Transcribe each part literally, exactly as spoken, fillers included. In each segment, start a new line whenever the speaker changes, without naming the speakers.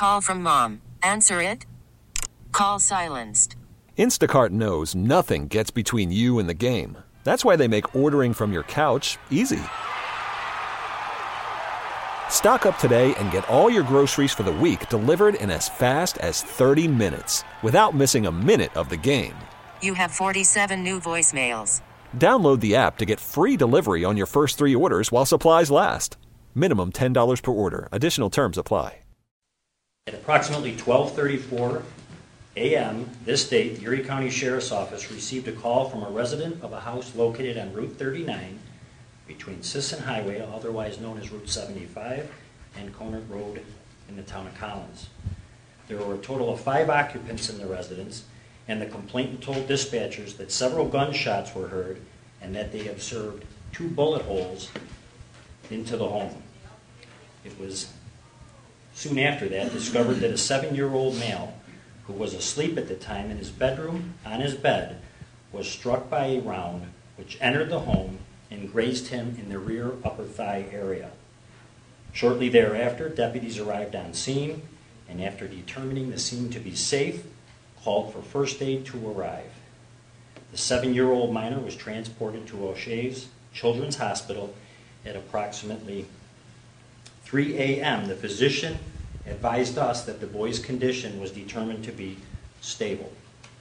Call from mom. Answer it. Call silenced.
Instacart knows nothing gets between you and the game. That's why they make ordering from your couch easy. Stock up today and get all your groceries for the week delivered in as fast as thirty minutes without missing a minute of the game.
You have forty-seven new voicemails.
Download the app to get free delivery on your first three orders while supplies last. Minimum ten dollars per order. Additional terms apply.
At approximately twelve thirty-four a m this date, the Erie County Sheriff's Office received a call from a resident of a house located on Route thirty-nine between Sisson Highway, otherwise known as Route seventy-five, and Conant Road in the town of Collins. There were a total of five occupants in the residence, and the complainant told dispatchers that several gunshots were heard and that they observed two bullet holes into the home. It was soon after that discovered that a seven-year-old male who was asleep at the time in his bedroom on his bed was struck by a round which entered the home and grazed him in the rear upper thigh area. Shortly thereafter, deputies arrived on scene, and after determining the scene to be safe, called for first aid to arrive. The seven-year-old minor was transported to O'Shea's Children's Hospital at approximately three a m The physician advised us that the boy's condition was determined to be stable.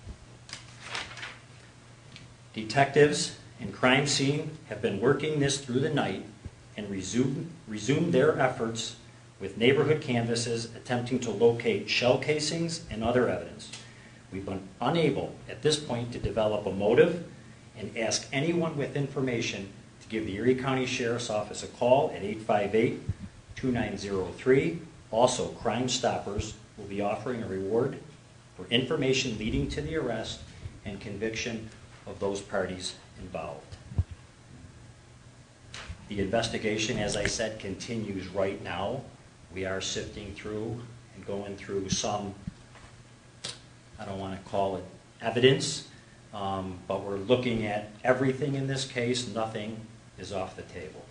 Detectives and crime scene have been working this through the night and resumed, resumed their efforts with neighborhood canvases attempting to locate shell casings and other evidence. We've been unable at this point to develop a motive and ask anyone with information to give the Erie County Sheriff's Office a call at eight five eight, two nine zero three. Also, Crime Stoppers will be offering a reward for information leading to the arrest and conviction of those parties involved. The investigation, as I said, continues right now. We are sifting through and going through some, I don't want to call it evidence, um, but we're looking at everything in this case. Nothing is off the table.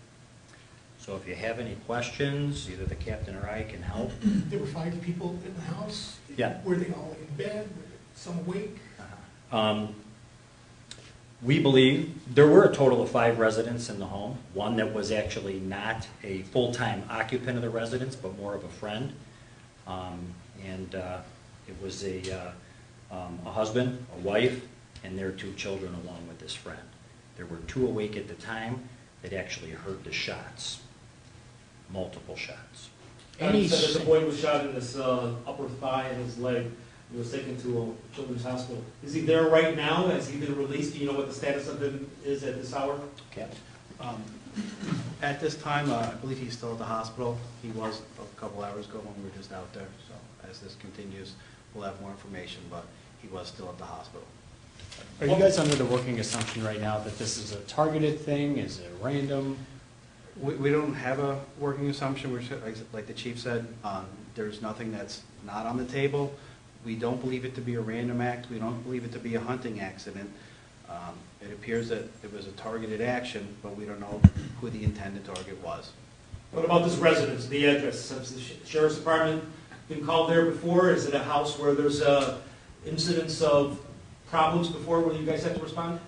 So if you have any questions, either the captain or I can help.
There were five people in the house?
Yeah.
Were they all in bed? Were some awake?
Uh-huh. Um, we believe there were a total of five residents in the home. One that was actually not a full-time occupant of the residence, but more of a friend. Um, and uh, it was a, uh, um, a husband, a wife, and their two children along with this friend. There were two awake at the time that actually heard the shots. Multiple shots.
And he said that the boy was shot in his uh, upper thigh and his leg. He was taken to a children's hospital. Is he there right now? Has he been released? Do you know what the status of him is at this hour?
Okay.
Um, at this time, uh, I believe he's still at the hospital. He was a couple hours ago when we were just out there. So as this continues, we'll have more information, but he was still at the hospital.
Are you guys under the working assumption right now that this is a targeted thing? Is it random?
We, we don't have a working assumption. We're, like the chief said, um, there's nothing that's not on the table. We don't believe it to be a random act. We don't believe it to be a hunting accident. Um, it appears that it was a targeted action, but we don't know who the intended target was.
What about this residence, the address? Has the sheriff's department been called there before? Is it a house where there's uh, incidents of problems before where you guys have to respond?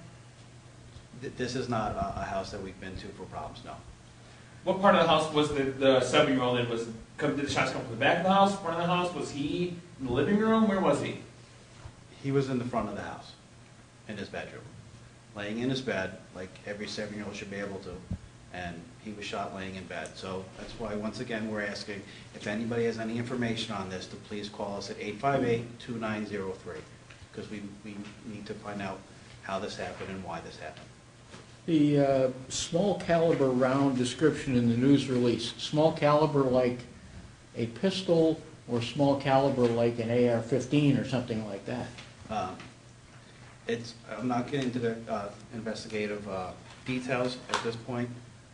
This is not a, a house that we've been to for problems, no.
What part of the house was the, the seven-year-old in? Was come, did the shots come from the back of the house, front of the house? Was he in the living room? Where was he?
He was in the front of the house, in his bedroom, laying in his bed, like every seven-year-old should be able to, and he was shot laying in bed. So that's why, once again, we're asking if anybody has any information on this to please call us at eight five eight, two nine zero three, because we, we need to find out how this happened and why this happened.
The uh, small caliber round description in the news release, small caliber like a pistol or small caliber like an A R fifteen or something like that?
Um, it's, I'm not getting into the uh, investigative uh, details at this point.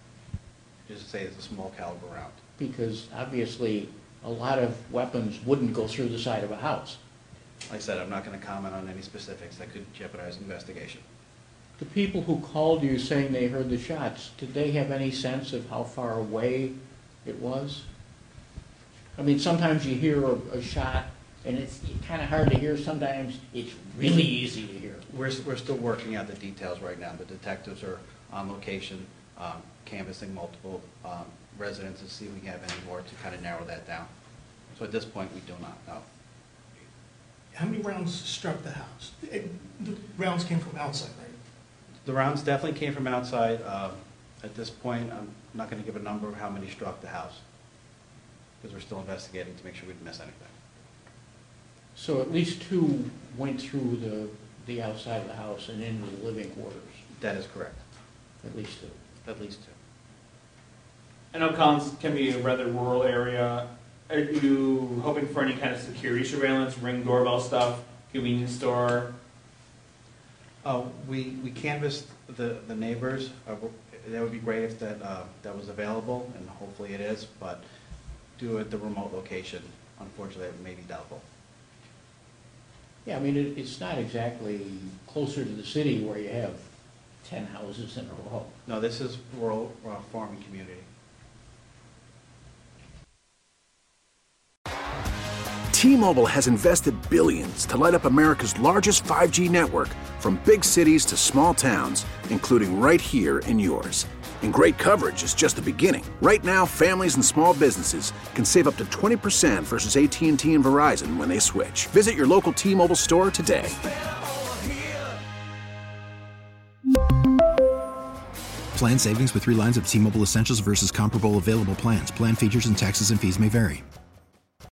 Just say it's a small caliber round.
Because obviously a lot of weapons wouldn't go through the side of a house.
Like I said, I'm not going to comment on any specifics that could jeopardize investigation.
The people who called you saying they heard the shots, did they have any sense of how far away it was? I mean, sometimes you hear a, a shot, and it's kind of hard to hear. Sometimes it's really easy to hear.
We're, we're still working out the details right now. The detectives are on location, um, canvassing multiple um, residents to see if we have any more to kind of narrow that down. So at this point, we do not know.
How many rounds struck the house? It- The rounds came from outside, right?
The rounds definitely came from outside. Um, At this point, I'm not going to give a number of how many struck the house, because we're still investigating to make sure we didn't miss anything.
So at least two went through the, the outside of the house and into the living quarters,
That is correct.
at least two.
At least two.
I know Collins can be a rather rural area. Are you hoping for any kind of security surveillance, ring doorbell stuff, convenience store?
Oh, we, we canvassed the, the neighbors. Uh, That would be great if that, uh, that was available, and hopefully it is, but due at the remote location, unfortunately, it may be doubtful.
Yeah, I mean, it, it's not exactly closer to the city where you have ten houses in a row.
No, this is rural uh, farming community.
T-Mobile has invested billions to light up America's largest five G network, from big cities to small towns, including right here in yours. And great coverage is just the beginning. Right now, families and small businesses can save up to twenty percent versus A T and T and Verizon when they switch. Visit your local T-Mobile store today.
Plan savings with three lines of T-Mobile Essentials versus comparable available plans. Plan features and taxes and fees may vary.